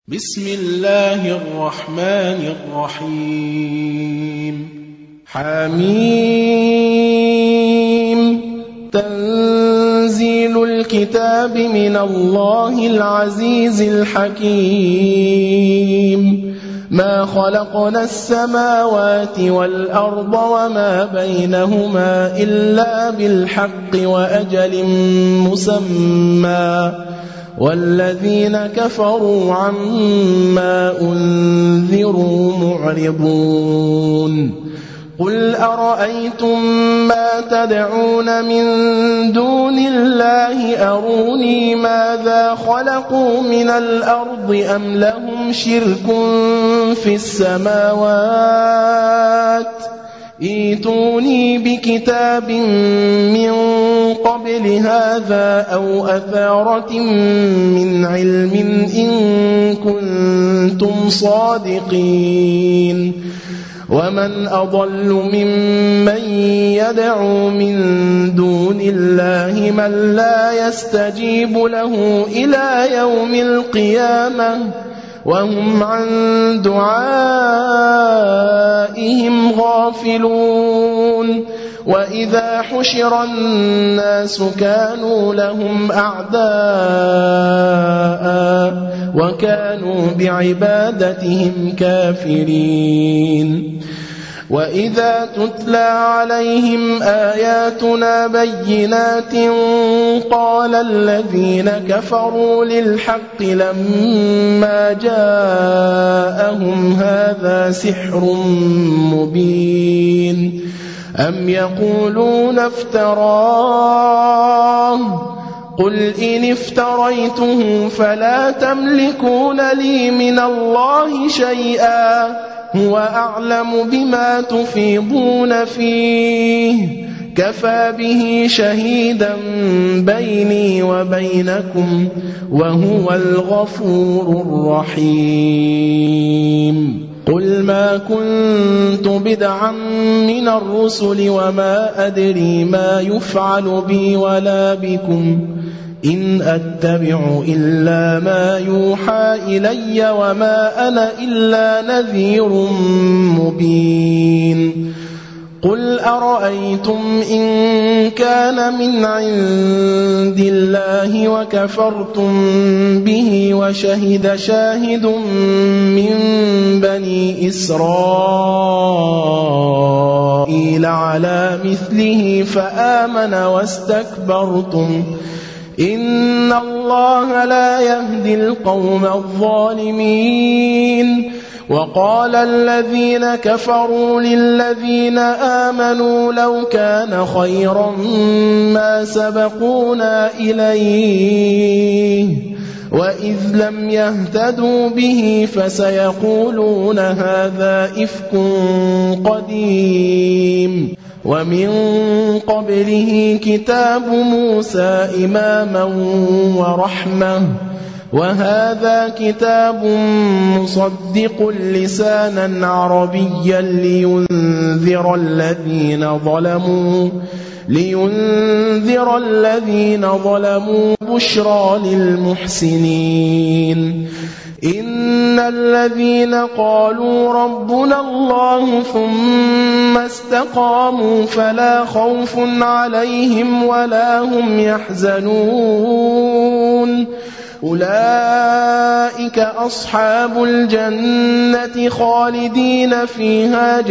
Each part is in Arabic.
بسم الله الرحمن الرحيم حميم تنزيل الكتاب من الله العزيز الحكيم ما خلقنا السماوات والأرض وما بينهما إلا بالحق وأجل مسمى والذين كفروا عما أنذروا معرضون قل أرأيتم ما تدعون من دون الله أروني ماذا خلقوا من الأرض أم لهم شرك في السماوات ائتوني بكتاب من قبل هذا أو أثارة من علم إن كنتم صادقين ومن أضل ممن يدعو من دون الله من لا يستجيب له إلى يوم القيامة وهم عن دعائهم غافلون وإذا حشر الناس كانوا لهم أعداء وكانوا بعبادتهم كافرين وإذا تتلى عليهم آياتنا بينات قال الذين كفروا للحق لما جاءهم هذا سحر مبين أم يقولون افتراه قل إن افتريته فلا تملكون لي من الله شيئا هو أعلم بما تفيضون فيه كفى به شهيدا بيني وبينكم وهو الغفور الرحيم قل ما كنت بدعا من الرسل وما أدري ما يفعل بي ولا بكم إن أتبع إلا ما يوحى إلي وما أنا إلا نذير مبين قل أرأيتم إن كان من عند الله وكفرتم به وشهد شاهد من بني إسرائيل على مثله فآمن واستكبرتم إن الله لا يهدي القوم الظالمين وقال الذين كفروا للذين آمنوا لو كان خيرا ما سبقونا إليه وإذ لم يهتدوا به فسيقولون هذا إفك قديم ومن قبله كتاب موسى إماما ورحمة وهذا كتاب مصدق لسانا عربيا لينذر الذين ظلموا بشرى للمحسنين إن الذين قالوا ربنا الله ثم استقاموا فلا خوف عليهم ولا هم يحزنون أولئك أصحاب الجنة خالدين فيها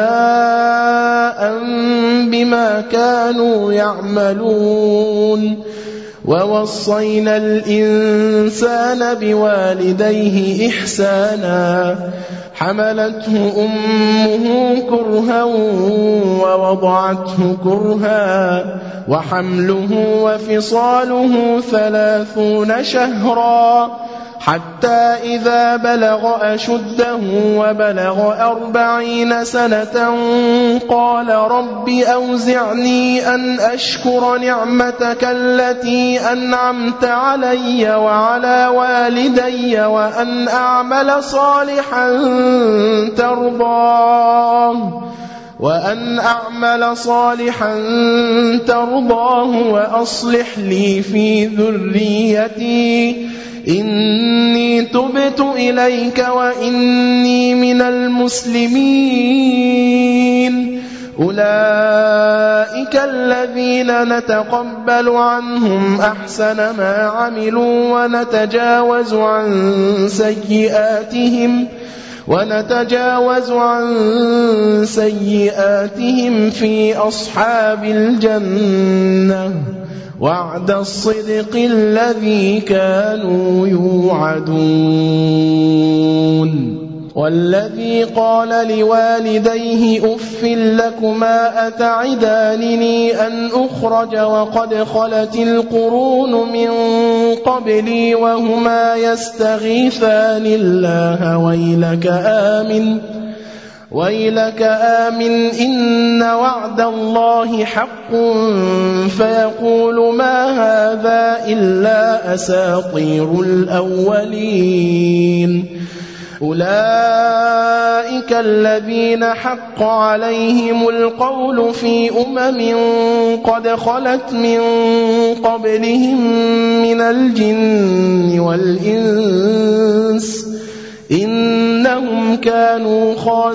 جزاء بما كانوا يعملون ووصينا الإنسان بوالديه إحسانا حملته أمه كرها ووضعته كرها وحمله وفصاله 30 شهرا حتى إذا بلغ أشده وبلغ 40 سنة قال رب أوزعني أن أشكر نعمتك التي أنعمت علي وعلى والدي وأن أعمل صالحا ترضاه وأصلح لي في ذريتي إني تبت إليك وإني من المسلمين أولئك الذين نتقبل عنهم أحسن ما عملوا ونتجاوز عن سيئاتهم في أصحاب الجنة وعد الصدق الذي كانوا يوعدون والذي قال لوالديه أف لكما أتعدانني أن أخرج وقد خلت القرون من قبلي وهما يستغيثان الله ويلك آمن إن وعد الله حق فيقول ما هذا إلا أساطير الأولين أولئك الذين حق عليهم القول في قد خلت من قبلهم من الجن والإنس إنهم كانوا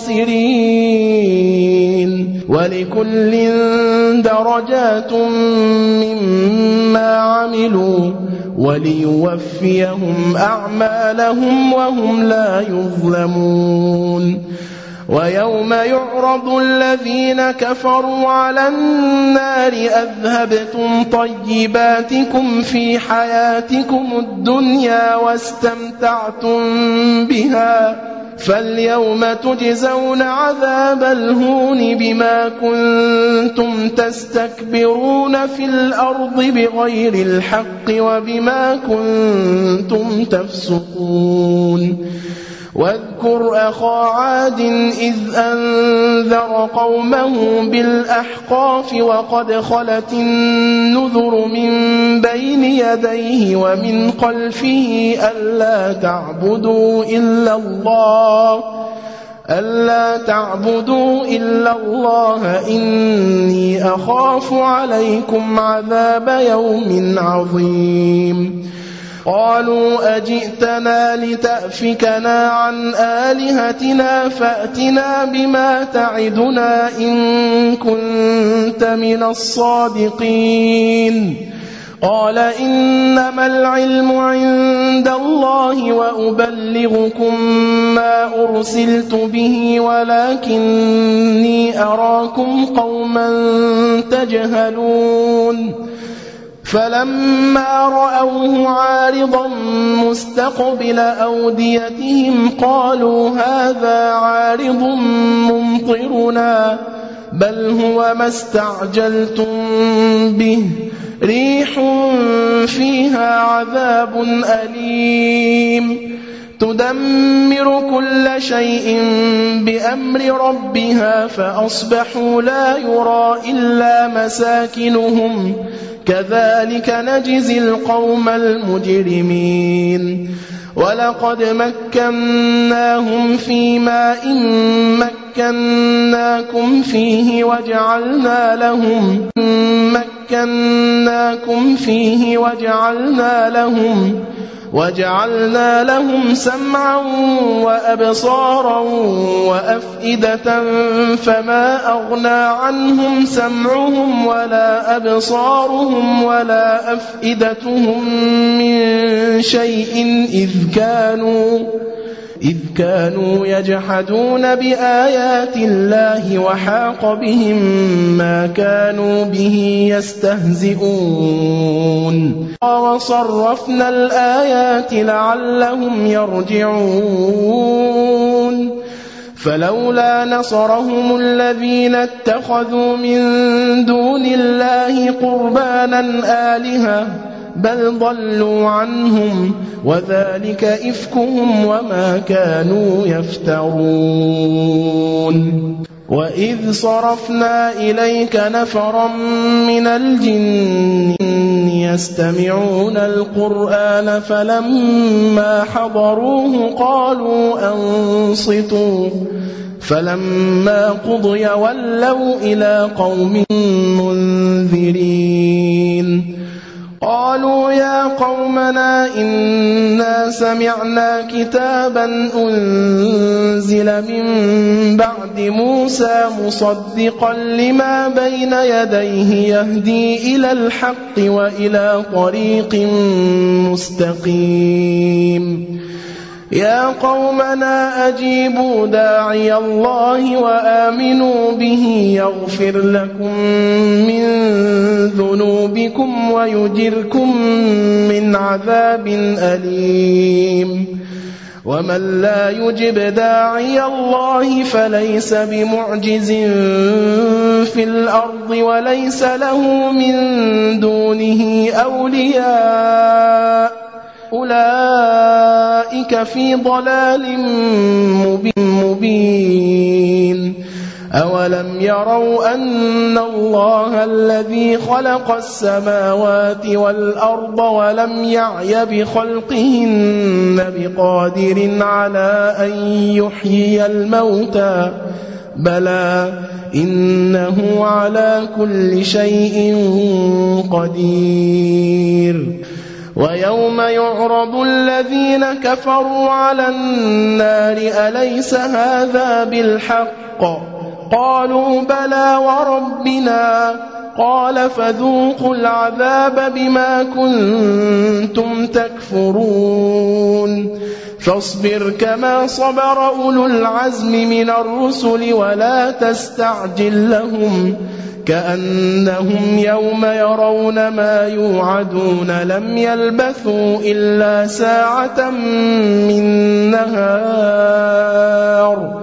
خاسرين ولكل درجات مما عملوا وليوفيهم أعمالهم وهم لا يظلمون ويوم يعرض الذين كفروا على النار أذهبتم طيباتكم في حياتكم الدنيا واستمتعتم بها فاليوم تجزون عذاب الهون بما كنتم تستكبرون في الأرض بغير الحق وبما كنتم تفسقون واذكر أخا عاد إذ أنذر قومه بالأحقاف وقد خلت النذر من بين يديه ومن خلفه ألا تعبدوا إلا الله إني أخاف عليكم عذاب يوم عظيم قالوا أجئتنا لتأفكنا عن آلهتنا فأتنا بما تعدنا إن كنت من الصادقين قال إنما العلم عند الله وأبلغكم ما أرسلت به ولكني أراكم قوما تجهلون فلما رأوه عارضا مستقبل أوديتهم قالوا هذا عارض ممطرنا بل هو ما استعجلتم به ريح فيها عذاب أليم تدمر كل شيء بأمر ربها فأصبحوا لا يرى إلا مساكنهم كذلك نجزي القوم المجرمين ولقد مكناهم في ماء مكناكم فيه وجعلنا لهم سمعا وأبصارا وأفئدة فما أغنى عنهم سمعهم ولا أبصارهم ولا أفئدتهم من شيء إذ كانوا يجحدون بآيات الله وحاق بهم ما كانوا به يستهزئون وصرفنا الآيات لعلهم يرجعون فلولا نصرهم الذين اتخذوا من دون الله قربانا آلهة بل ضلوا عنهم وذلك إفكهم وما كانوا يفترون وإذ صرفنا إليك نفرا من الجن يستمعون القرآن فلما حضروه قالوا أنصتوا فلما قضي ولوا إلى قوم منذرين قالوا يا قومنا إنا سمعنا كتابا أنزل من بعد موسى مصدقا لما بين يديه يهدي إلى الحق وإلى طريق مستقيم يا قومنا أجيبوا داعي الله وآمنوا به يغفر لكم من ذنوبكم ويجركم من عذاب أليم ومن لا يجب داعي الله فليس بمعجز في الأرض وليس له من دونه أولياء أولئك في ضلال مبين أولم يروا أن الله الذي خلق السماوات والأرض ولم يعي بخلقهن بقادر على أن يحيي الموتى بلى إنه على كل شيء قدير ويوم يعرض الذين كفروا على النار أليس هذا بالحق قالوا بلى وربنا قال فذوقوا العذاب بما كنتم تكفرون فاصبر كما صبر أولو العزم من الرسل ولا تستعجل لهم كأنهم يوم يرون ما يوعدون لم يلبثوا إلا ساعة من نهار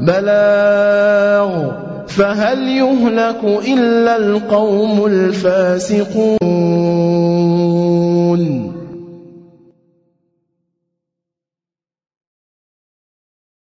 بلاغ فهل يهلك إلا القوم الفاسقون